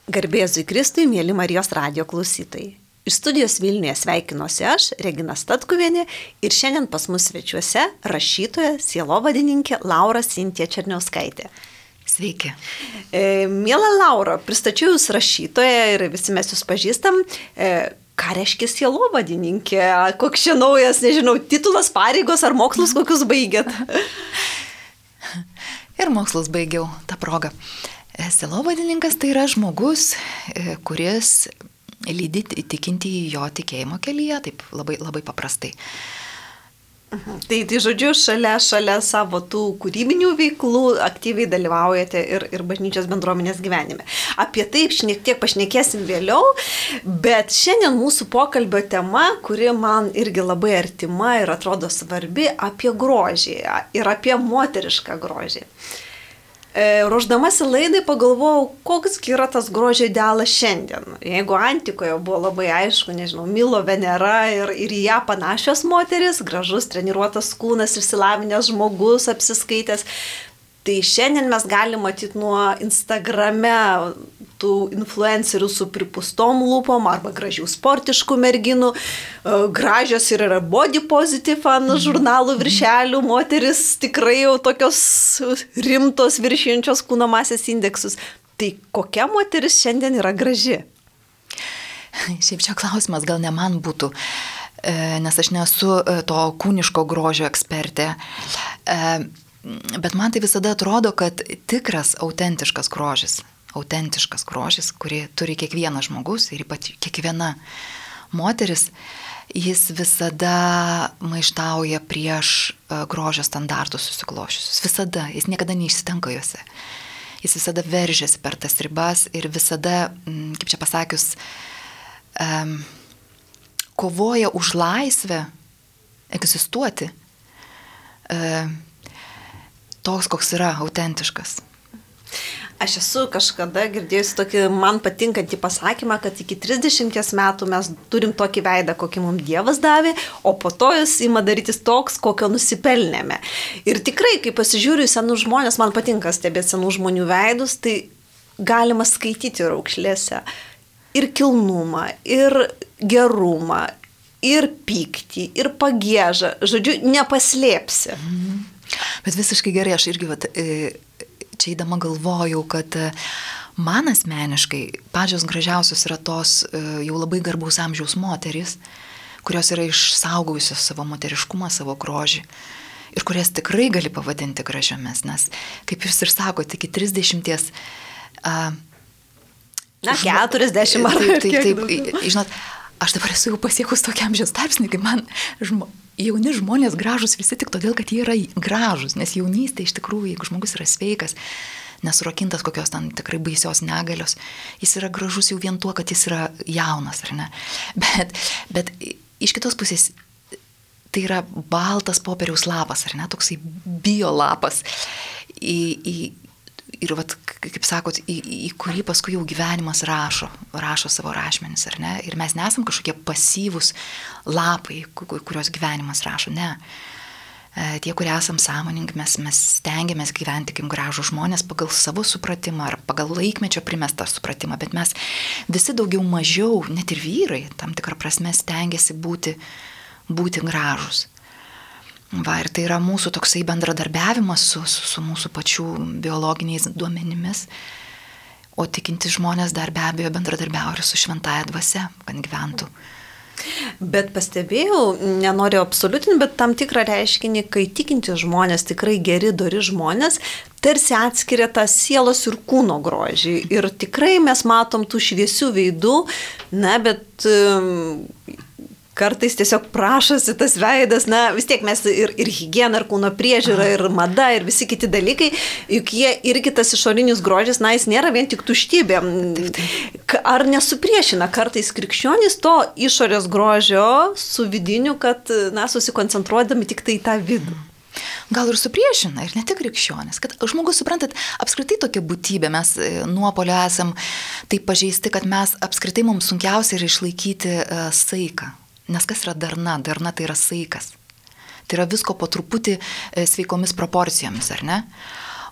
Garbėzui Kristui, mėly Marijos radijo klausytojai. Iš studijos Vilniuje sveikinuosi aš, Regina Statkuvienė, ir šiandien pas mus svečiuose rašytoja, sielovadininkė Laura Sintija Černiauskaitė. Sveiki. Miela Laura, pristačiau jūs rašytoją ir visi mes jūs pažįstam. Ką reiškia sielovadininkė? Koks čia naujas, nežinau, titulas, pareigos ar mokslus kokius baigėt? Ir mokslus baigiau tą progą. Sielovadininkas tai yra žmogus, kuris lydi tikintįjį jo tikėjimo kelyje, taip labai paprastai. Tai žodžiu, šalia savo tų kūrybinių veiklų aktyviai dalyvaujate ir bažnyčios bendruomenės gyvenime. Apie tai šiek tiek pašnekėsim vėliau, bet šiandien mūsų pokalbio tema, kuri man irgi labai artima ir atrodo svarbi, apie grožį ir apie moterišką grožį. Ruošdamasi laidai pagalvojau, koks yra tas grožio idealas šiandien. Jeigu antikoje buvo labai aišku, nežinau, Milo, Venera ir į ją panašios moteris, gražus, treniruotas kūnas, išsilavinęs žmogus, apsiskaitęs, tai šiandien mes galime matyti nuo Instagrame tų influencerių su pripustom lūpom arba gražių sportiškų merginų, gražios ir yra body positive ant žurnalų viršelių, moteris tikrai jau tokios rimtos viršijančios kūno masės indeksus. Tai kokia moteris šiandien yra graži? Šiaip čia klausimas gal ne man būtų, nes aš nesu to kūniško grožio ekspertė. Bet man tai visada atrodo, kad tikras, autentiškas grožis, kurį turi kiekvienas žmogus ir ypač kiekviena moteris, jis visada maištauja prieš grožio standartus susiklošiusius. Visada, jis niekada neišsitinka juose. Jis visada veržiasi per tas ribas ir visada, kaip čia pasakius, kovoja už laisvę egzistuoti. Toks, koks yra autentiškas. Aš esu kažkada girdėjusi tokį man patinkantį pasakymą, kad iki 30 metų mes turim tokį veidą, kokį mums Dievas davė, o po to jis ima darytis toks, kokio nusipelnėme. Ir tikrai, kai pasižiūriu į senus žmonės, man patinka stebėti senų žmonių veidus, tai galima skaityti raukšlėse ir kilnumą, ir gerumą, ir pyktį, ir pagiežą. Žodžiu, nepaslėpsi. Bet visiškai gerai, aš irgi čia įdama galvojau, kad man asmeniškai pačios gražiausios yra tos jau labai garbaus amžiaus moterys, kurios yra išsaugojusios savo moteriškumą, savo grožį ir kurias tikrai gali pavadinti gražiomis, nes, kaip jūs ir sakote, iki 30... 40 ar taip, žinot, aš dabar esu jau pasiekus tokiam amžiaus tarpsnį, kai man jauni žmonės gražus visi tik todėl, kad jie yra gražus, nes jaunystė iš tikrųjų, jeigu žmogus yra sveikas, nesurakintas kokios ten tikrai baisios negalios, jis yra gražus jau vien tuo, kad jis yra jaunas, ar ne? Bet iš kitos pusės tai yra baltas popieriaus lapas, ar ne? Toksai bio lapas. Ir vat, kaip sakot, į kurį paskui jau gyvenimas rašo savo rašmenis, ar ne? Ir mes nesam kažkokie pasyvūs lapai, kurios gyvenimas rašo, ne. Tie, kurie esam sąmoningi, mes stengiamės gyventi kaip gražų žmonės pagal savo supratimą ar pagal laikmečio primestą supratimą, bet mes visi daugiau mažiau, net ir vyrai, tam tikrą prasme stengiasi būti gražus. Va, ir tai yra mūsų toksai bendradarbiavimas su mūsų pačių biologiniais duomenimis, o tikinti žmonės dar be abejo bendradarbiauja ir su šventąja dvasia, kad gyventų. Bet pastebėjau, nenoriu absoliutinti, bet tam tikrą reiškinį, kai tikinti žmonės, tikrai geri, dori žmonės, tarsi atskiria tą sielos ir kūno grožį. Ir tikrai mes matom tų šviesių veidų, bet... kartais tiesiog prašosi tas veidas, vis tiek mes ir higiena, ir kūno priežiūra, ir mada, ir visi kiti dalykai, juk jie irgi tas išorinis grožis, jis nėra vien tik tuštybė. Ar nesupriešina kartais krikščionys to išorės grožio su vidiniu, kad, susikoncentruodami tik tai tą vidų? Gal ir supriešina, ir ne tik krikščionis, kad žmogus, suprantat, apskritai tokia būtybė, mes nuopolio esam taip pažeisti, kad mes apskritai mums sunkiausia yra išlaikyti saiką. Nes kas yra darna? Darna tai yra saikas. Tai yra visko po truputį sveikomis proporcijomis, ar ne?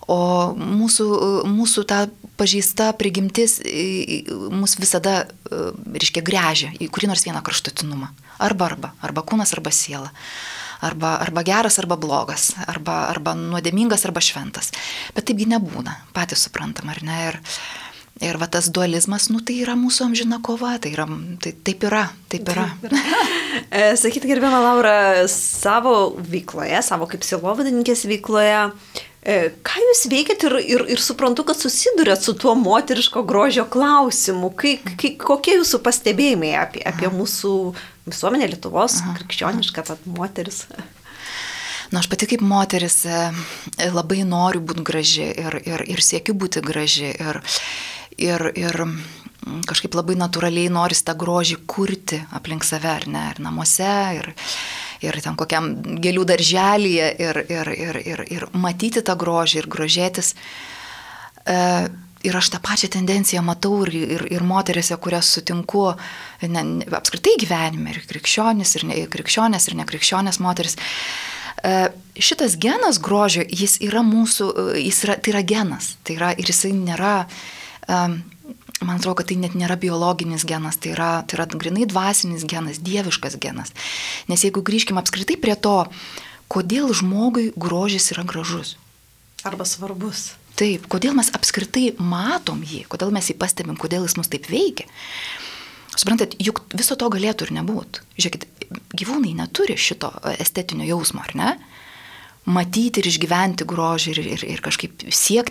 O mūsų ta pažeista prigimtis mus visada, reiškia, gręžia į kurį nors vieną kraštutinumą. Arba kūnas, arba siela. Arba geras, arba blogas. Arba nuodėmingas, arba šventas. Bet taipgi nebūna. Patys suprantam, ar ne? Ir va tas dualizmas, tai yra mūsų amžina kova. Taip yra. Sakyti, gerbiama Laura, savo veikloje, savo kaip sielovadininkės veikloje, ką jūs veikiat ir suprantu, kad susidurėt su tuo moteriško grožio klausimu? Kokie jūsų pastebėjimai apie mūsų visuomenę, Lietuvos, krikščionišką moteris? Aš pati kaip moteris labai noriu būti graži ir siekiu būti graži ir kažkaip labai natūraliai noris tą grožį kurti aplink save, ar ne, ir namuose, ir ten kokiam gėlių darželyje, ir matyti tą grožį, ir grožėtis. Ir aš tą pačią tendenciją matau ir moterėse, kurias sutinku apskritai gyvenime, ir krikščionės, ir nekrikščionės moteris. Šitas genas grožio, jis yra mūsų, tai yra genas, ir jisai nėra, man atrodo, kad tai net nėra biologinis genas, tai yra grinai dvasinis genas, dieviškas genas. Nes jeigu grįžkime apskritai prie to, kodėl žmogui grožis yra gražus. Arba svarbus. Taip, kodėl mes apskritai matom jį, kodėl mes jį pastebim, kodėl jis mus taip veikia. Suprantat, juk viso to galėtų ir nebūti. Žiūrėkit, gyvūnai neturi šito estetinio jausmo, ar ne? Matyti ir išgyventi grožį ir kažkaip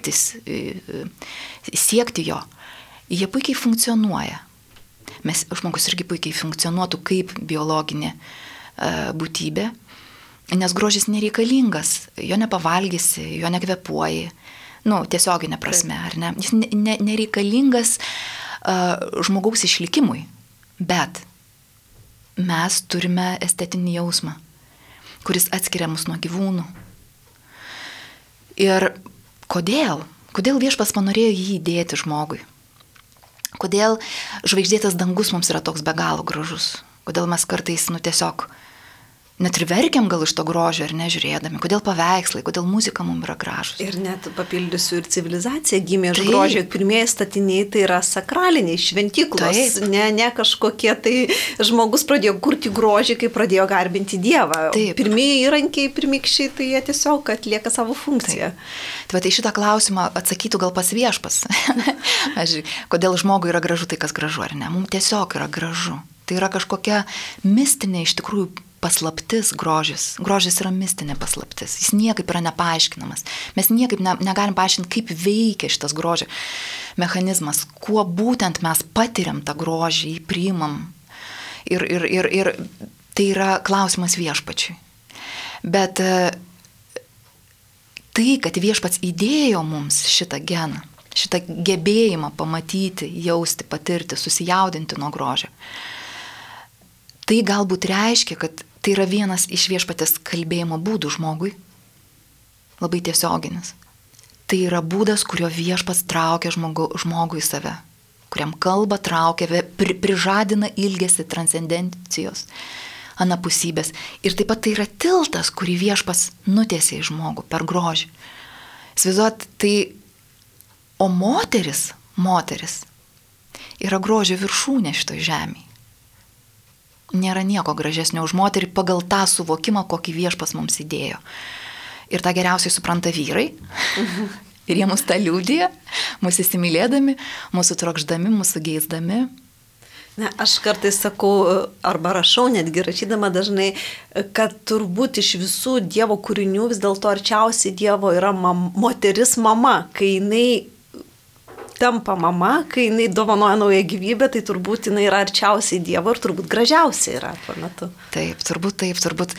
siekti jo. Jie puikiai funkcionuoja. Žmogus irgi puikiai funkcionuotų kaip biologinė būtybė, nes grožis nereikalingas, jo nepavalgysi, jo nekvepuoji, tiesioginė prasme, ar ne? Jis nereikalingas žmogaus išlikimui, bet mes turime estetinį jausmą, kuris atskiria mus nuo gyvūnų. Ir kodėl Viešpats panorėjo jį įdėti žmogui? Kodėl žvaigždėtas dangus mums yra toks be galo gražus? Kodėl mes kartais, tiesiog net ir verkiam gal iš to grožio, ar nežiūrėdami? Kodėl paveikslai, kodėl muzika mums yra gražus? Ir net papildysiu, ir civilizacija gimė iš grožio. Pirmieji statiniai tai yra sakraliniai, šventyklos. Ne kažkokie tai žmogus pradėjo kurti grožį, kai pradėjo garbinti Dievą. Taip. Pirmieji įrankiai, pirmykščiai, tai jie tiesiog atlieka savo funkciją. Tai šitą klausimą atsakytų gal pas Viešpats. Kodėl žmogui yra gražu tai, kas gražu, ar ne? Mums tiesiog yra gražu. Tai yra kažkokia mistinė iš tikrųjų paslaptis grožis. Grožis yra mistinė paslaptis. Jis niekaip yra nepaaiškinamas. Mes niekaip negalim paaiškinti, kaip veikia šitas grožio mechanizmas, kuo būtent mes patiriam tą grožį, jį priimam. Ir tai yra klausimas Viešpačiui. Bet tai, kad Viešpats įdėjo mums šitą geną, šitą gebėjimą pamatyti, jausti, patirti, susijaudinti nuo grožio, tai galbūt reiškia, kad tai yra vienas iš Viešpatės kalbėjimo būdų žmogui, labai tiesioginis. Tai yra būdas, kurio Viešpats traukia žmogų į save, kuriam kalba traukia, prižadina ilgesį transcendencijos, anapusybės. Ir taip pat tai yra tiltas, kurį Viešpats nutiesė į žmogų per grožį. Įsivaizduojat, o moteris yra grožio viršūnė šitoj žemėje. Nėra nieko gražesnio už moterį pagal tą suvokimą, kokį Viešpats mums įdėjo. Ir tą geriausiai supranta vyrai. Ir jie mus tą liudija, mus įsimylėdami, mūsų trokšdami, mūsų geisdami. Aš kartais sakau, arba rašau, netgi rašydama dažnai, kad turbūt iš visų Dievo kūrinių vis dėlto arčiausiai Dievo yra moteris mama, kai jinai tampa mama, kai jinai dovanoja naują gyvybę, tai turbūt jinai yra arčiausiai Dievo ir turbūt gražiausiai yra tuo metu. Taip, turbūt.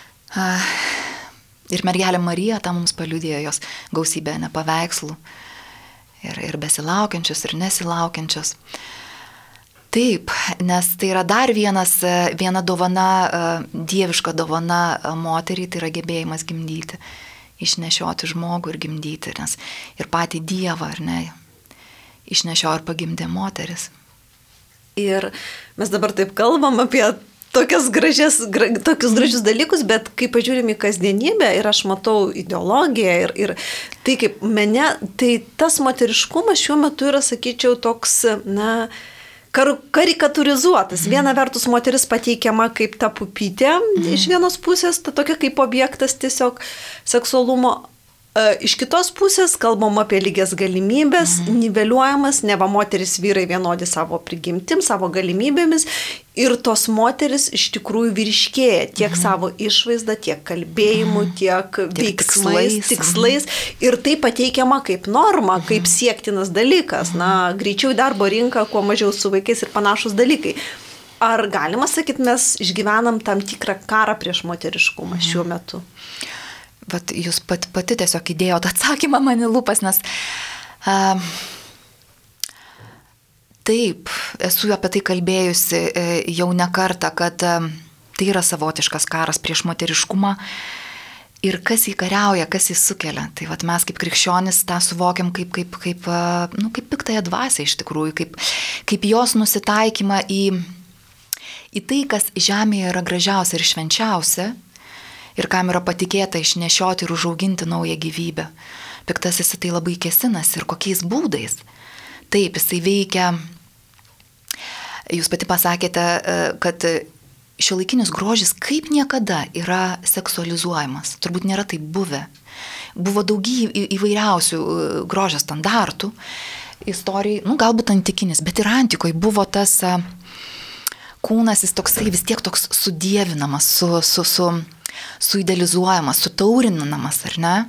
Ir mergelė Marija tą mums paliudėjo, jos gausybė paveikslų. Ir besilaukiančios, ir nesilaukiančios. Taip, nes tai yra dar viena dovana, dieviška dovana moteriai, tai yra gebėjimas gimdyti, išnešioti žmogų ir gimdyti, nes ir patį Dievą, ar ne, išnešio ir pagimdė moteris. Ir mes dabar taip kalbam apie tokius gražius dalykus, bet kai pažiūrim į kasdienybę ir aš matau ideologiją ir tai kaip mene, tai tas moteriškumas šiuo metu yra, sakyčiau, toks, karikaturizuotas. Viena vertus moteris pateikiama kaip ta pupytė, iš vienos pusės, ta tokia kaip objektas tiesiog seksualumo. Iš kitos pusės kalbam apie lygias galimybės, niveliuojamas, neva moteris vyrai vienodi savo prigimtim, savo galimybėmis ir tos moteris iš tikrųjų vyriškėja tiek savo išvaizdą, tiek kalbėjimu, tiek veiksmais, tikslais ir tai pateikiama kaip norma, kaip siektinas dalykas, greičiau į darbo rinką, kuo mažiau su vaikais ir panašus dalykai. Ar galima sakyti, mes išgyvenam tam tikrą karą prieš moteriškumą šiuo metu? Vat jūs pati tiesiog įdėjot atsakymą man į lūpas, nes taip, esu apie tai kalbėjusi jau ne kartą, kad tai yra savotiškas karas prieš moteriškumą ir kas jį kariauja, kas jį sukelia. Tai vat mes kaip krikščionis tą suvokiam kaip piktąją dvasią iš tikrųjų, kaip jos nusitaikymą į tai, kas žemėje yra gražiausia ir švenčiausia. Ir kam yra patikėta išnešioti ir užauginti naują gyvybę. Piktasis tai labai kėsinas ir kokiais būdais. Taip, jisai veikia. Jūs pati pasakėte, kad šiuolaikinis grožis kaip niekada yra seksualizuojamas. Turbūt nėra taip buvę. Buvo daugybė įvairiausių grožio standartų. Istorijai, galbūt antikinis, bet ir antikoje buvo tas kūnas, jis toksai vis tiek toks sudievinamas, suidealizuojamas, sutaurinamas, ar ne?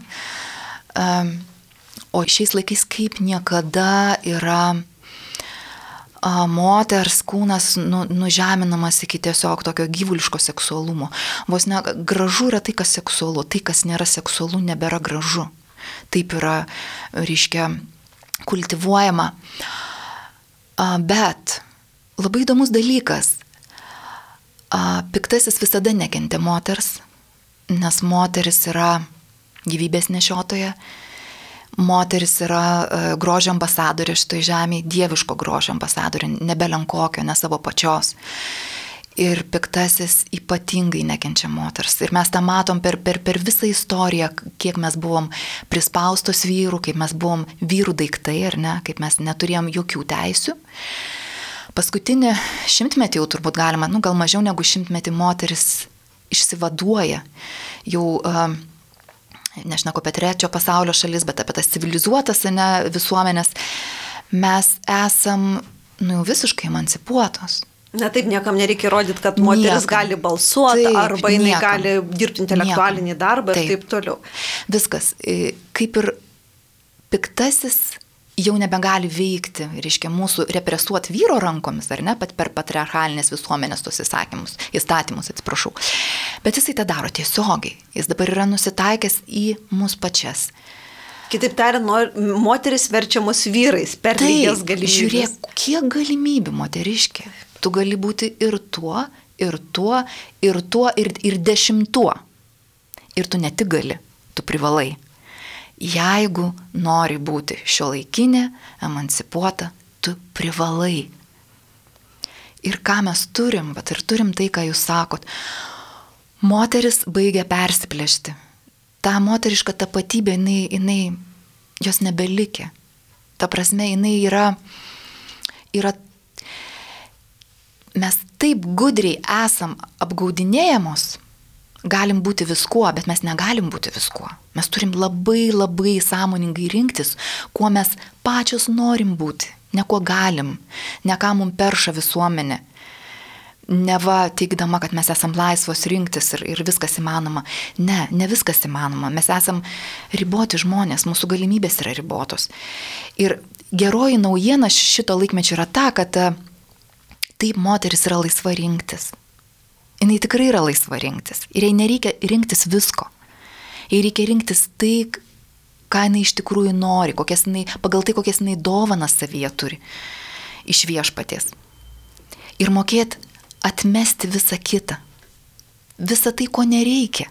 O šiais laikais kaip niekada yra moters kūnas nužeminamas iki tiesiog tokio gyvuliško seksualumo. Vos ne, gražu yra tai, kas seksualu, tai, kas nėra seksualu, nebėra gražu. Taip yra, reiškia, kultivuojama. Bet labai įdomus dalykas. Piktasis visada nekentė moters, nes moteris yra gyvybės nešiotoja, moteris yra grožio ambasadorė šitoj žemėje, dieviško grožio ambasadorė, nebelenkokio, ne savo pačios. Ir piktasis ypatingai nekenčia moters. Ir mes tą matom per visą istoriją, kiek mes buvom prispaustos vyrų, kaip mes buvom vyrų daiktai, ar ne, kaip mes neturėjom jokių teisių. Paskutinį šimtmetį jau turbūt galima, gal mažiau negu šimtmetį moteris išsivaduoja. Jau, nežinau, apie trečio pasaulio šalis, bet apie tas civilizuotas visuomenės, mes esam visiškai emancipuotos. Na taip, niekam nereikia rodyti, kad moteris gali balsuoti, arba jinai gali dirbti intelektualinį darbą ir taip toliau. Viskas. Kaip ir piktasis jau nebegali veikti, reiškia, mūsų represuoti vyro rankomis, ar ne, per patriarchalinės visuomenės tos įstatymus, atsiprašau. Bet jisai tą daro tiesiogiai. Jis dabar yra nusitaikęs į mus pačias. Kitaip tariant, moteris verčiamos vyrais per lygias galimybės. Žiūrėk, kiek galimybių moteriškė. Tu gali būti ir tuo, ir tuo, ir tuo, ir 10. Ir tu ne tik gali, tu privalai. Jeigu nori būti šiuolaikinė, emancipuota, tu privalai. Ir ką mes turim, bet ir turim tai, ką jūs sakot. Moteris baigia persiplėšti. Ta moteriška tapatybė, jinai jos nebelikė. Ta prasme, jinai yra mes taip gudriai esam apgaudinėjamos, galim būti viskuo, bet mes negalim būti viskuo. Mes turim labai, labai sąmoningai rinktis, kuo mes pačios norim būti, ne kuo galim, ne ką mums perša visuomenė. Neva teigdama, kad mes esam laisvos rinktis ir viskas įmanoma. Ne viskas įmanoma. Mes esam riboti žmonės, mūsų galimybės yra ribotos. Ir geroji naujiena šito laikmečio yra ta, kad taip moteris yra laisva rinktis. Jinai tikrai yra laisva rinktis. Ir jai nereikia rinktis visko. Jai reikia rinktis tai, ką jinai iš tikrųjų nori, pagal tai, kokias jinai dovanas savyje turi iš viešpaties. Ir mokėti atmesti visą kitą. Visą tai, ko nereikia.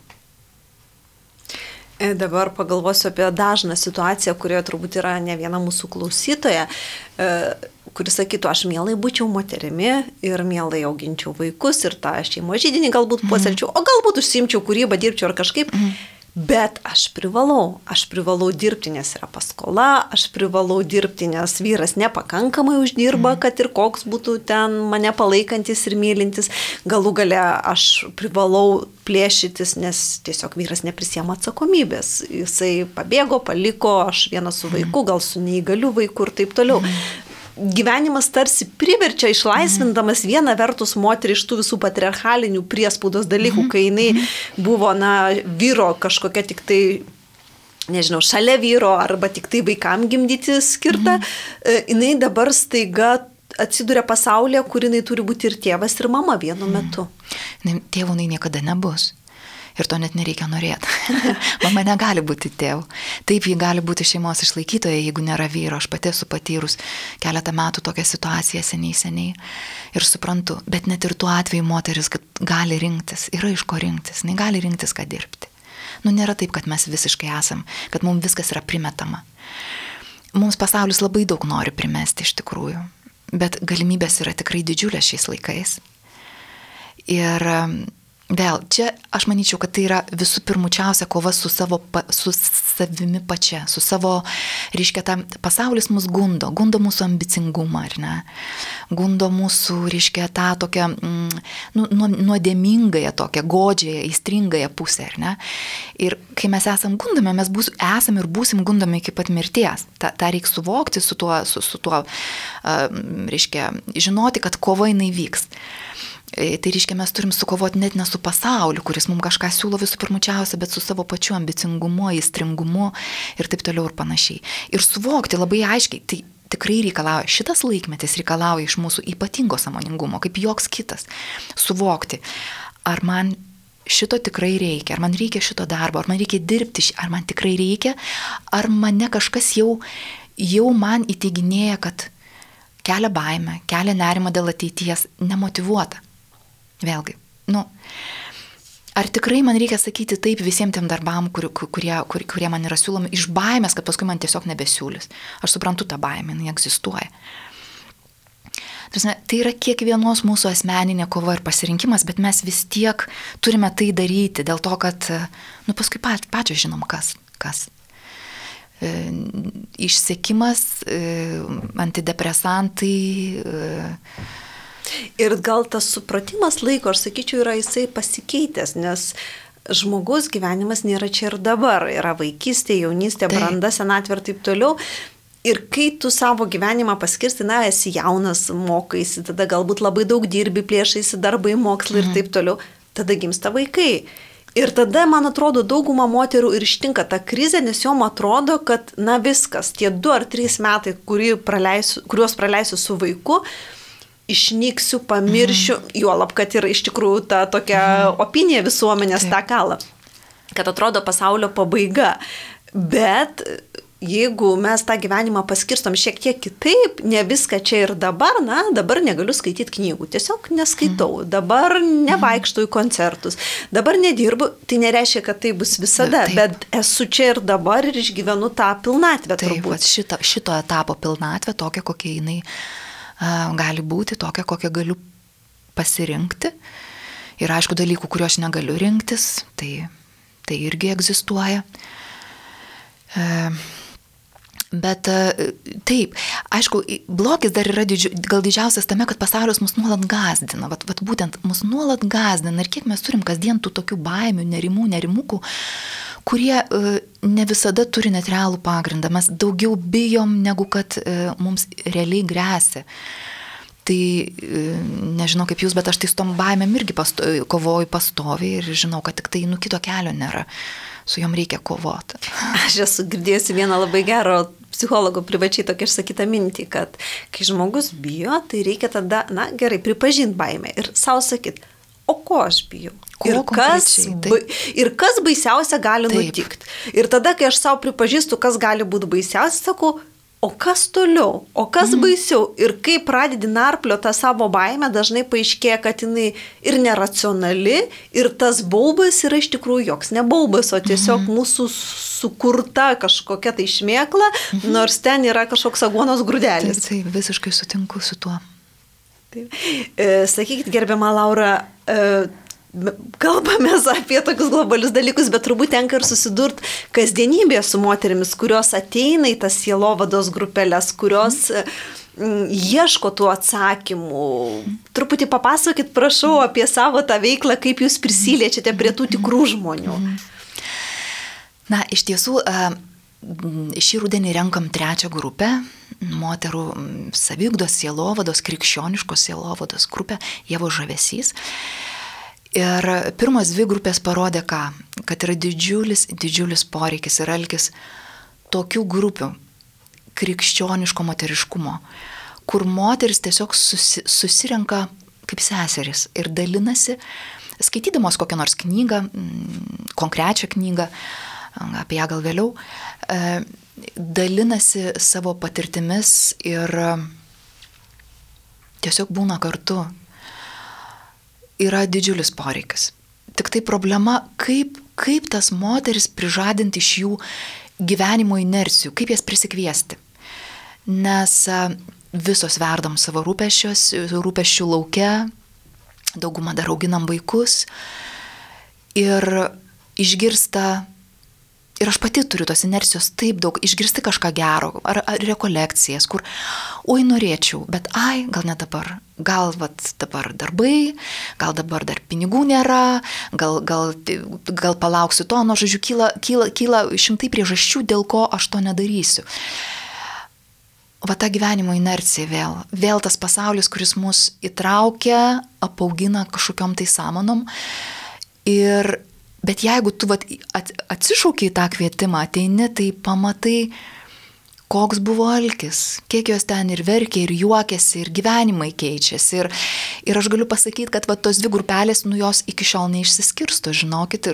Dabar pagalvosiu apie dažną situaciją, kurioje turbūt yra ne viena mūsų klausytoja. kuris sakytų, aš mielai būčiau moterimi ir mielai auginčiau vaikus ir tą šeimos židinį galbūt puoselčiau, o galbūt užsiimčiau kūrybą, dirbčiau ar kažkaip. Bet aš privalau dirbti, nes yra paskola, aš privalau dirbti, nes vyras nepakankamai uždirba, kad ir koks būtų ten mane palaikantis ir mylintis. Galų gale aš privalau plėšytis, nes tiesiog vyras neprisiema atsakomybės. Jisai pabėgo, paliko, aš vienas su vaiku, gal su neįgaliu vaiku ir taip toliau. Gyvenimas tarsi priverčia išlaisvindamas vieną vertus moterį iš tų visų patriarchalinių priespaudos dalykų, kai jinai buvo, vyro kažkokia tik tai, nežinau, šalia vyro arba tik tai vaikam gimdyti skirta, jinai dabar staiga atsiduria pasaulyje, kur jinai turi būti ir tėvas, ir mama vienu metu. Tėvų jinai niekada nebus. Ir to net nereikia norėti. Mama negali būti tėvu. Taip, ji gali būti šeimos išlaikytoja, jeigu nėra vyro. Aš pati esu patyrus keletą metų tokią situaciją seniai. Ir suprantu, bet net ir tuo atveju moteris gali rinktis, yra iš ko rinktis, negali rinktis, ką dirbti. Nėra taip, kad mes visiškai esam, kad mums viskas yra primetama. Mums pasaulis labai daug nori primesti iš tikrųjų, bet galimybės yra tikrai didžiulės šiais laikais. Ir vėl, čia aš manyčiau, kad tai yra visų pirmučiausia kova su savimi pačia, su savo, reiškia, pasaulis mus gundo mūsų ambicingumą, ar ne? Gundo mūsų, reiškia, tą tokią nuodėmingąją, tokią godžiąją, įstringąją pusę, ar ne? Ir kai mes esam gundomi, mes esam ir būsim gundomi iki pat mirties. Ta reikia suvokti su tuo, reiškia, žinoti, kad kova jinai vyks. Tai reiškia, mes turim sukovoti net ne su pasauliu, kuris mums kažką siūlo visų pirmučiausia, bet su savo pačiu ambicingumu, įstringumu ir taip toliau ir panašiai. Ir suvokti labai aiškiai, tai tikrai reikalauja, šitas laikmetis reikalauja iš mūsų ypatingo sąmoningumo, kaip joks kitas. Suvokti, ar man šito tikrai reikia, ar man reikia šito darbo, ar man reikia dirbti, ar man tikrai reikia, ar mane kažkas jau man įteiginėja, kad kelia baimę, kelia nerimą dėl ateities, nemotyvuota. Vėlgi, ar tikrai man reikia sakyti taip visiems tiem darbam, kurie man yra siūlomi, iš baimės, kad paskui man tiesiog nebesiūlys. Aš suprantu tą baimę, jinai egzistuoja. Tai yra kiekvienos mūsų asmeninė kova ir pasirinkimas, bet mes vis tiek turime tai daryti, dėl to, kad paskui pačios žinom, kas. Išsekimas, antidepresantai. Ir gal tas supratimas laiko, aš sakyčiau, yra jisai pasikeitęs, nes žmogus gyvenimas nėra čia ir dabar. Yra vaikystė, jaunystė, branda, senatvė ir taip toliau. Ir kai tu savo gyvenimą paskirsti, esi jaunas, mokaisi, tada galbūt labai daug dirbi, plėšaisi darbai, mokslai ir taip toliau, tada gimsta vaikai. Ir tada, man atrodo, dauguma moterų ir ištinka tą krizę, nes jom atrodo, kad viskas, tie 2 ar 3 metai, kuriuos praleisiu su vaiku, išnyksiu, pamiršiu, juolab, kad ir iš tikrųjų ta tokia opinija visuomenės tą kalą, kad atrodo pasaulio pabaiga. Bet jeigu mes tą gyvenimą paskirstom šiek tiek kitaip, ne viską čia ir dabar, dabar negaliu skaityti knygų, tiesiog neskaitau, dabar nevaikštau į koncertus, dabar nedirbu, tai nereiškia, kad tai bus visada, bet esu čia ir dabar ir išgyvenu tą pilnatvę turbūt. Šito etapo pilnatvę, tokia kokia jinai gali būti, tokia kokią galiu pasirinkti. Ir aišku, dalykų, kuriuo aš negaliu rinktis, tai irgi egzistuoja. Bet taip, aišku, blogis dar yra gal didžiausias tame, kad pasaulis mus nuolat gazdina. Vat būtent mus nuolat gazdina. Ir kiek mes turim kasdien tų tokių baimių, nerimukų, kurie ne visada turi net realų pagrindą. Mes daugiau bijom, negu kad mums realiai gresia. Tai nežinau kaip jūs, bet aš tai su tom baimėm irgi kovoju pastoviai ir žinau, kad tik tai kito kelio nėra. Su jom reikia kovoti. Aš esu girdėjusi vieną labai gero psichologo privačiai tokia išsakytą mintį, kad kai žmogus bijo, tai reikia tada, gerai, pripažinti baimę ir savo sakyti, o ko aš bijau? Ir kas baisiausia gali nutikti. Ir tada, kai aš savo pripažįstu, kas gali būti baisiausia, sakau, o kas toliau, o kas baisiau. Ir kai pradedi narplio tą savo baimę, dažnai paaiškėja, kad jinai ir neracionali, ir tas baubas yra iš tikrųjų joks ne baubas, o tiesiog mūsų sukurta kažkokia tai šmėkla, nors ten yra kažkoks aguonos grūdelis. Taip, visiškai sutinku su tuo. Taip. Sakykit, gerbiama Laura, kalbamės apie tokius globalius dalykus, bet turbūt tenka ir susidurti kasdienybėje su moterimis, kurios ateina į tas sielovados grupelės, kurios ieško tų atsakymų. Truputį papasakokit, prašau, apie savo tą veiklą, kaip jūs prisiliečiate prie tų tikrų žmonių. Na, iš tiesų, šį rudenį renkam 3 grupę, moterų saviugdos sielovados, krikščioniškos sielovados grupę, Ievos žavesys. Ir pirmos 2 grupės parodė ką? Kad yra didžiulis poreikis ir alkis tokių grupių krikščioniško moteriškumo, kur moteris tiesiog susirenka kaip seserys ir dalinasi, skaitydamos kokią nors knygą, konkrečią knygą, apie ją gal vėliau, dalinasi savo patirtimis ir tiesiog būna kartu. Yra didžiulis poreikis. Tik tai problema, kaip tas moteris prižadinti iš jų gyvenimo inercijų, kaip jas prisikviesti. Nes visos verdam savo rūpesčių lauke, daugumą dar auginam vaikus ir išgirsta, ir aš pati turiu tos inercijos taip daug, išgirsti kažką gero, ar rekolekcijas, kur, oi norėčiau, bet gal ne dabar. Gal dabar darbai, gal dabar dar pinigų nėra, gal palauksiu to, nu, žodžiu, kyla šimtai priežasčių, dėl ko aš to nedarysiu. Va ta gyvenimo inercija vėl tas pasaulis, kuris mus įtraukia, apaugina kažkokiom tai sąmonom. Bet jeigu tu atsišauki į tą kvietimą, ateini, tai pamatai, koks buvo alkis, kiek jos ten ir verkia, ir juokiasi, ir gyvenimai keičiasi. Ir aš galiu pasakyti, kad tos 2 grupelės, jos iki šiol neišsiskirsto, žinokit,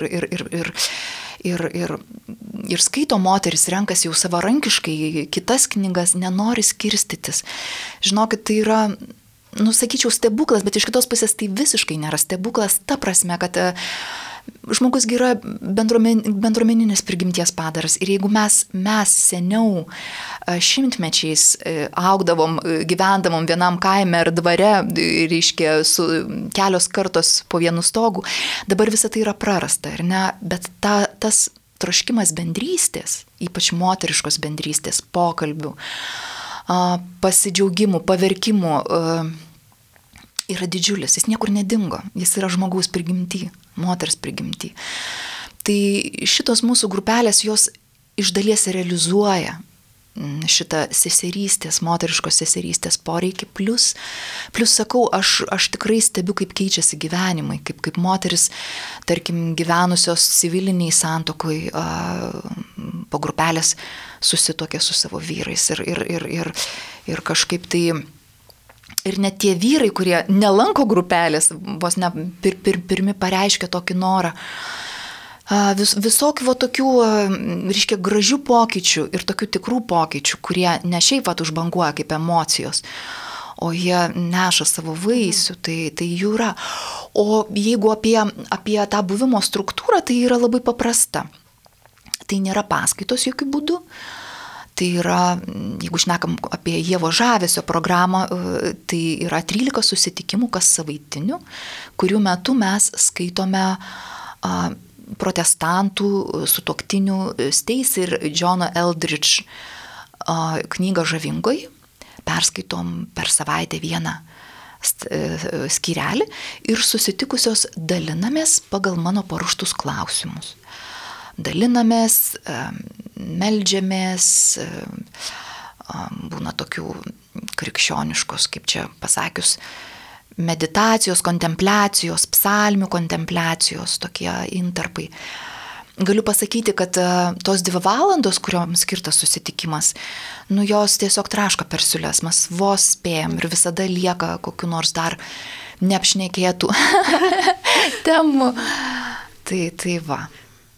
ir skaito moteris, renkasi jau savarankiškai, kitas knygas, nenori skirstytis. Žinokit, tai yra, sakyčiau, stebuklas, bet iš kitos pusės tai visiškai nėra stebuklas, ta prasme, kad žmogus yra bendruomeninis prigimties padaras. Ir jeigu mes seniau šimtmečiais augdavom, gyvendavom vienam kaime ar dvare, reiškia, su kelios kartos po vienu stogu, dabar visa tai yra prarasta, ar ne? Bet tas troškimas bendrystės, ypač moteriškos bendrystės, pokalbių, pasidžiaugimų, paverkimų, yra didžiulis, jis niekur nedingo, jis yra žmogaus prigimty, moters prigimty. Tai šitos mūsų grupelės, jos iš dalies realizuoja šitą seserystės, moteriškos seserystės poreikį, plus sakau, aš tikrai stebiu, kaip keičiasi gyvenimai, kaip moteris, tarkim, gyvenusios civiliniai santokoj, po grupelės susituokė su savo vyrais ir kažkaip tai. Ir net tie vyrai, kurie nelanko grupelės, vos ne pirmi pareiškia tokį norą. Visokių tokių, reiškia, gražių pokyčių ir tokių tikrų pokyčių, kurie ne šiaip užbanguoja kaip emocijos, o jie neša savo vaisių, tai jų yra. O jeigu apie tą buvimo struktūrą, tai yra labai paprasta. Tai nėra paskaitos jokių būdų. Tai yra, jeigu šnekam apie Ievo žavesio programą, tai yra 13 susitikimų kas savaitinių, kurių metu mes skaitome protestantų sutuoktinių Stacy ir Johno Eldridge knygą Žavingoji. Perskaitom per savaitę vieną skyrelį ir susitikusios dalinamės pagal mano paruoštus klausimus. Dalinamės, meldžiamės, būna tokių krikščioniškos, kaip čia pasakius, meditacijos, kontempliacijos, psalmių kontempliacijos, tokie intarpai. Galiu pasakyti, kad tos 2 valandos, kurioms skirtas susitikimas, jos tiesiog traška per siūles, mes vos spėjom ir visada lieka kokiu nors dar neapšnekėtų temų. Tai va.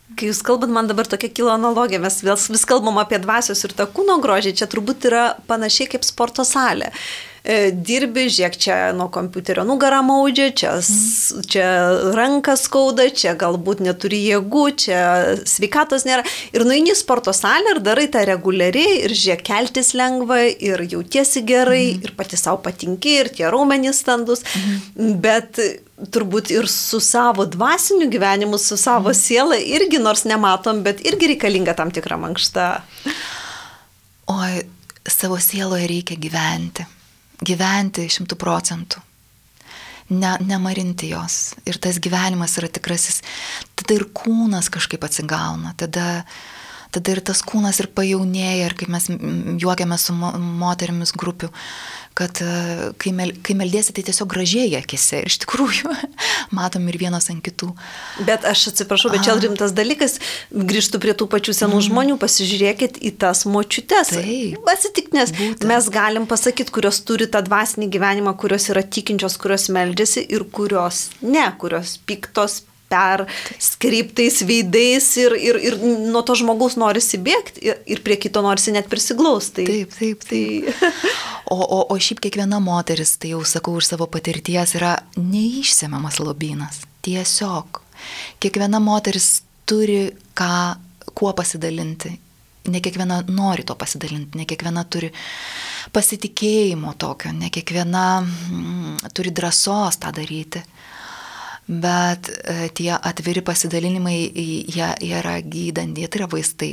Kai jūs kalbat, man dabar tokia kilo analogija, mes vis kalbam apie dvasios ir tą kūno grožį, čia turbūt yra panašiai kaip sporto salė. Dirbi, žiūrėk, čia nuo kompiuterio nugarą maudžia, čia rankas skauda, čia galbūt neturi jėgų, čia sveikatos nėra. Ir nueini į sporto salę ir darai tą reguliariai ir žiūrėk, keltis lengva ir jautiesi gerai ir pati savo patinki ir tie raumenys standus. Bet turbūt ir su savo dvasiniu gyvenimu, su savo siela irgi, nors nematom, bet irgi reikalinga tam tikra mankšta. Oi, savo sieloje reikia gyventi 100%. Nemarinti jos. Ir tas gyvenimas yra tikrasis. Tada ir kūnas kažkaip atsigauna. Tada ir tas kūnas ir pajaunėja. Ir kaip mes juokiame su moterimis grupių, kad kai meldėsi, tai tiesiog gražėja akise. Ir iš tikrųjų matom ir vienos ant kitų. Bet aš atsiprašau, bet čia rimtas dalykas. Grįžtu prie tų pačių senų žmonių, pasižiūrėkit į tas močiutes. Pasitik, nes mes galim pasakyti, kurios turi tą dvasinį gyvenimą, kurios yra tikinčios, kurios meldžiasi ir kurios ne, kurios piktos, perskryptais veidais ir nuo to žmogaus norisi bėgti ir prie kito norisi net prisiglausti. Taip. O šiaip kiekviena moteris, tai jau sakau iš savo patirties, yra neišsemiamas lobynas. Tiesiog. Kiekviena moteris turi kuo pasidalinti. Ne kiekviena nori to pasidalinti, ne kiekviena turi pasitikėjimo tokio, ne kiekviena turi drąsos tą daryti. Bet tie atviri pasidalinimai, jie yra gydantys, tai yra vaistai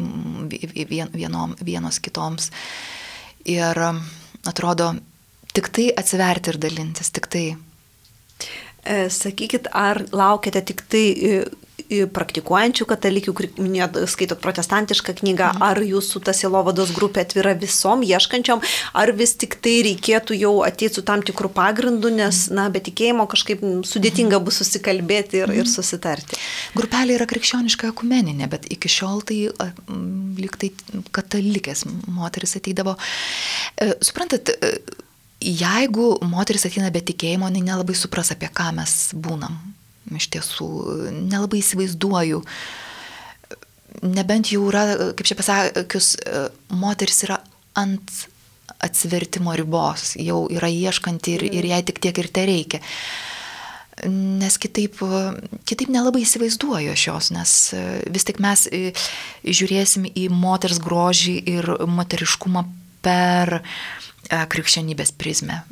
vienos kitoms. Ir atrodo, tik tai atsiverti ir dalintis, tik tai. Sakykit, ar laukiate tik tai praktikuojančių katalikių, skaitot protestantišką knygą, ar jūsų ta sielovados grupė atvira visom ieškančiom, ar vis tik tai reikėtų jau ateiti su tam tikrų pagrindų, nes, be tikėjimo kažkaip sudėtinga bus susikalbėti ir susitarti. Grupelė yra krikščioniška ekumeninė, bet iki šiol tai lyg tai katalikės moteris ateidavo. Suprantat, jeigu moteris ateina be tikėjimo, jinai nelabai supras, apie ką mes būnam. Iš tiesų, nelabai įsivaizduoju. Nebent jau yra, kaip čia pasakius, moteris yra ant atsivertimo ribos, jau yra ieškanti ir jai tik tiek ir te reikia. Nes kitaip nelabai įsivaizduoju aš jos, nes vis tik mes žiūrėsim į moters grožį ir moteriškumą per krikščionybės prizmę,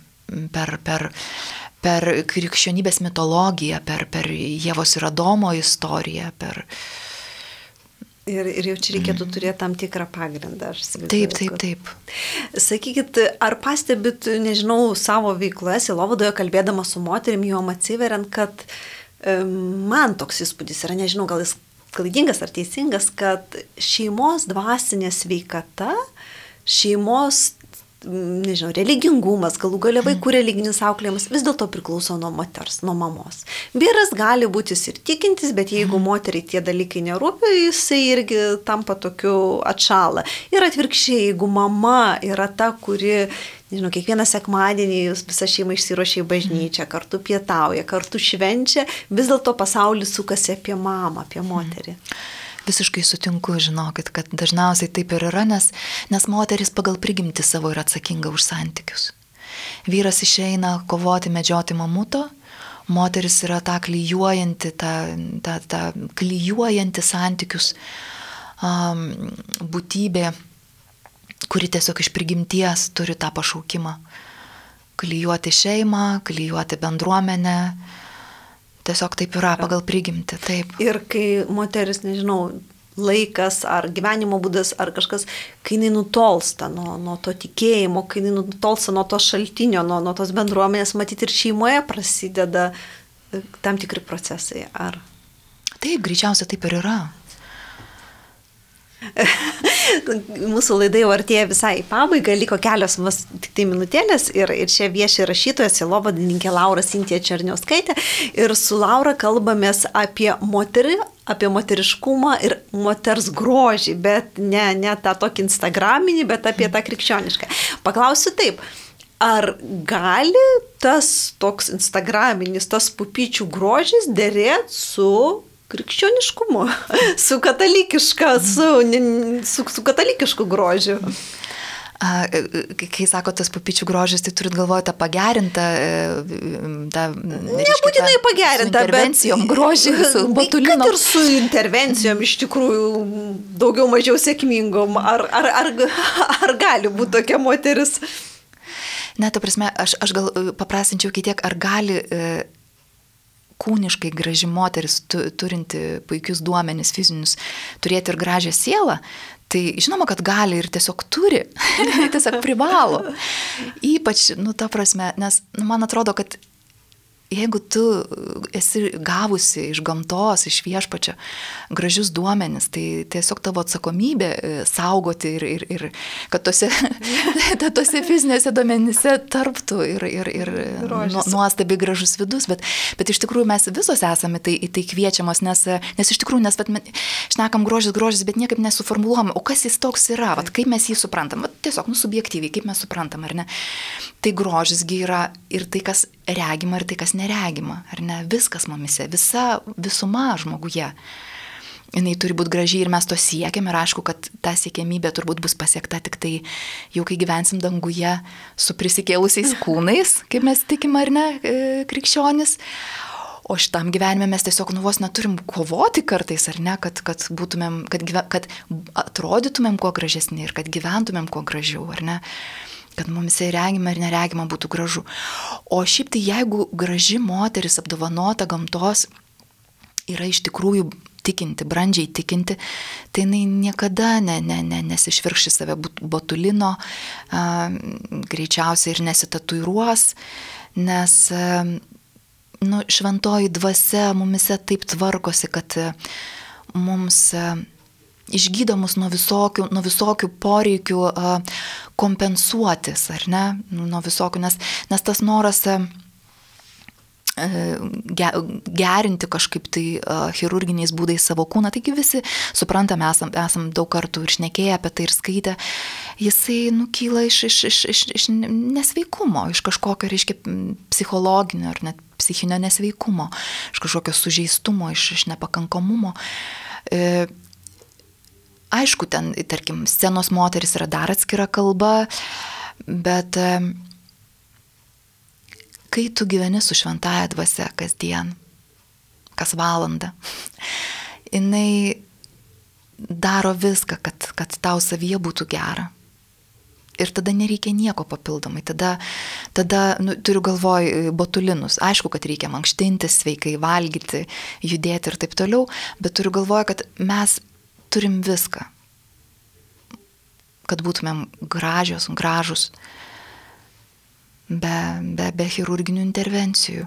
per krikščionybės mitologiją, per Ievos ir Adomo istoriją, Ir jau čia reikėtų turėti tam tikrą pagrindą. Taip. Sakykit, ar pastebit, nežinau, savo veikloje, sielovadoje kalbėdama su moterim, jom atsiveriant, kad man toks įspūdis yra, nežinau, gal jis klaidingas ar teisingas, kad šeimos dvasinė sveikata, šeimos nežinau, religingumas, galų gale vaikų religinis auklėjimas vis dėlto priklauso nuo moters, nuo mamos. Vyras gali būti ir tikintis, bet jeigu moteriai tie dalykai nerūpi, jisai irgi tampa tokiu atšalą. Ir atvirkščiai, jeigu mama yra ta, kuri, nežinau, kiekvieną sekmadienį visa šeima išsiruošia į bažnyčią, kartu pietauja, kartu švenčia, vis dėlto pasaulis sukasi apie mamą, apie moterį. Visiškai sutinku, žinokit, kad dažniausiai taip ir yra, nes moteris pagal prigimtį savo yra atsakinga už santykius. Vyras išeina kovoti, medžioti mamuto, moteris yra ta klijuojanti, ta klijuojanti santykius būtybė, kuri tiesiog iš prigimties turi tą pašaukimą. Klijuoti šeimą, klijuoti bendruomenę. Tiesiog taip yra pagal prigimtį, taip. Ir kai moteris, nežinau, laikas ar gyvenimo būdas ar kažkas, kai jinai nutolsta nuo to tikėjimo, kai jinai nutolsta nuo to šaltinio, nuo tos bendruomenės, matyti ir šeimoje prasideda tam tikri procesai. Ar? Taip, greičiausiai taip ir yra. Mūsų laida jau artėja visai į pabaigą, liko kelios tik tai minutėlės ir čia vieši rašytoja, sielovadininkė Laura Sintija Černiauskaitė ir su Laura kalbamės apie moterį, apie moteriškumą ir moters grožį, bet ne tą tokį instagraminį, bet apie tą krikščionišką. Paklausiu taip, ar gali tas toks instagraminis, tas pupyčių grožis derėti su krikščioniškumu, su katalikišku grožiu. Kai sako tas pupyčių grožis, tai turit galvoje tą pagerintą, nebūtinai pagerintą, intervencijom grožį, su botulino. Kad ir su intervencijom iš tikrųjų daugiau mažiau sėkmingom. Ar gali būti tokia moteris? Ne, ta prasme, aš gal paprastinčiau kitiek, ar gali kūniškai graži moteris, turinti puikius duomenis fizinius, turėti ir gražią sielą. Tai žinoma, kad gali ir tiesiog turi, tiesiog privalo. Ypač, ta prasme, nes man atrodo, kad jeigu tu esi gavusi iš gamtos, iš viešpačio gražius duomenis, tai tiesiog tavo atsakomybė saugoti ir kad tose fizinėse duomenyse tarptų ir nuostabiai gražus vidus, bet iš tikrųjų mes visos esame į tai kviečiamos, nes iš tikrųjų, šnekam grožis, bet niekaip nesuformuluojame, o kas jis toks yra, kaip mes jį suprantam, tiesiog subjektyviai, kaip mes suprantam, ar ne? Tai grožisgi yra ir tai, kas regima, ir tai, kas neregima, ar ne? Viskas mumise, visuma žmoguje. Jinai turi būti gražiai ir mes to siekiam ir aišku, kad ta siekiamybė turbūt bus pasiekta tik tai jau kai gyvensim danguje su prisikėlusiais kūnais, kaip mes tikim, ar ne, krikščionis. O šitam gyvenime mes tiesiog vos neturim kovoti kartais, ar ne, kad būtumėm, kad atrodytumėm kuo gražesni ir kad gyventumėm kuo gražiau, ar ne? Kad mums regima ir neregima būtų gražu. O šiaip tai jeigu graži moteris apdovanota gamtos yra iš tikrųjų tikinti, brandžiai tikinti, tai jinai niekada nesišvirkš į save botulino, greičiausiai ir nesitatuiruos, nes šventoji dvasia mumise taip tvarkosi, kad mums išgydo mus nuo visokių poreikių kompensuotis, ar ne? Nuo visokių, nes tas noras gerinti kažkaip tai chirurginiais būdais savo kūną, taigi visi suprantame, esam daug kartų ir šnekėję apie tai ir skaitę, jisai kyla iš nesveikumo, iš kažkokio, reiškia, psichologinio ar net psichinio nesveikumo, iš kažkokio sužeistumo, iš nepakankamumo. Aišku, ten, tarkim, scenos moteris yra dar atskira kalba, bet kai tu gyveni su šventąja dvasia kasdien, kas valandą, jinai daro viską, kad tau savyje būtų gera. Ir tada nereikia nieko papildomai. Tada turiu galvoj botulinus. Aišku, kad reikia mankštintis, sveikai valgyti, judėti ir taip toliau, bet turiu galvoj, kad mes turim viską, kad būtumėm gražus, be chirurginių intervencijų.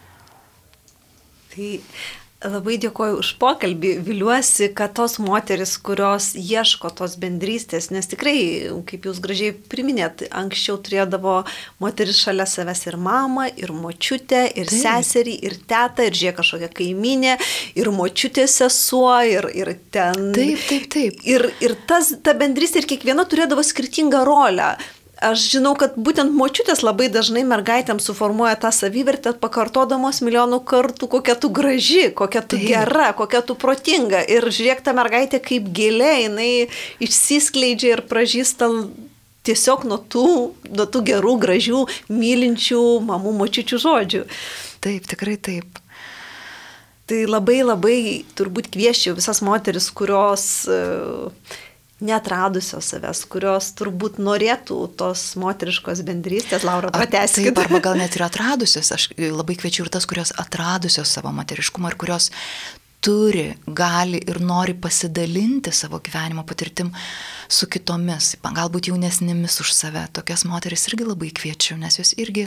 Tai labai dėkoju už pokalbį, viliuosi, kad tos moteris, kurios ieško tos bendrystės, nes tikrai, kaip jūs gražiai priminėt, anksčiau turėdavo moteris šalia savęs ir mamą, ir močiutę, ir seserį, ir tetą, ir žiūrėk kažkokią kaiminę, ir močiutė sesuo, ir ten. Taip. Ir ta bendrystė, ir kiekviena turėdavo skirtingą rolę. Aš žinau, kad būtent močiutės labai dažnai mergaitėms suformuoja tą savivertę, pakartodamos milijonų kartų, kokia tu graži, kokia tu gera, kokia tu protinga. Ir žiūrėk, ta mergaitė kaip gėlė, jinai išsiskleidžia ir pražįsta tiesiog nuo tų gerų, gražių, mylinčių mamų, močiučių žodžių. Taip, tikrai taip. Tai labai turbūt kviesčiau visas moteris, kurios neatradusios savęs, kurios turbūt norėtų tos moteriškos bendrystės. Laura, pratęskit. Taip, arba gal net ir atradusios. Aš labai kviečiu ir tas, kurios atradusios savo moteriškumą ir kurios turi, gali ir nori pasidalinti savo gyvenimo patirtim su kitomis, galbūt jaunesnėmis už save. Tokias moteris irgi labai kviečiu, nes jos irgi,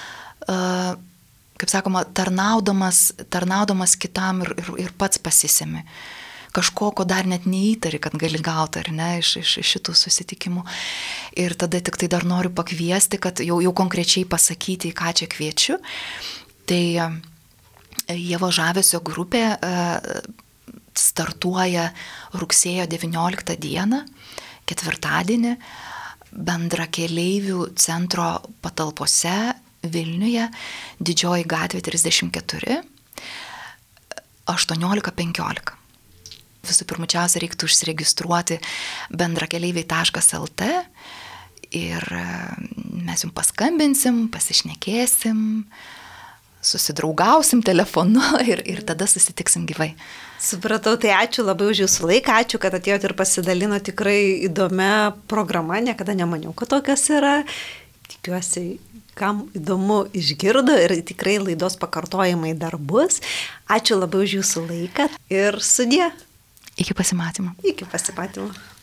kaip sakoma, tarnaudamas kitam ir pats pasisemi. Kažko, ko dar net neįtari, kad gali gauti, ar ne, iš šitų susitikimų. Ir tada tik tai dar noriu pakviesti, kad jau konkrečiai pasakyti, ką čia kviečiu. Tai Ievo Žavesio grupė startuoja rugsėjo 19 dieną, ketvirtadienį, Bendrakeleivių centro patalpose Vilniuje, Didžioji gatvė 34. 18:15. Visų pirmučiausia, reiktų užsiregistruoti bendrakeleiviai.lt ir mes jums paskambinsim, pasišnekėsim, susidraugausim telefonu ir tada susitiksim gyvai. Supratau, tai ačiū labai už jūsų laiką, ačiū, kad atėjote ir pasidalino tikrai įdomia programa, niekada nemaniau, kad tokios yra. Tikiuosi, kam įdomu išgirdo ir tikrai laidos pakartojimai dar bus. Ačiū labai už jūsų laiką ir sudie. Iki pasimatymo. Iki pasimatymo.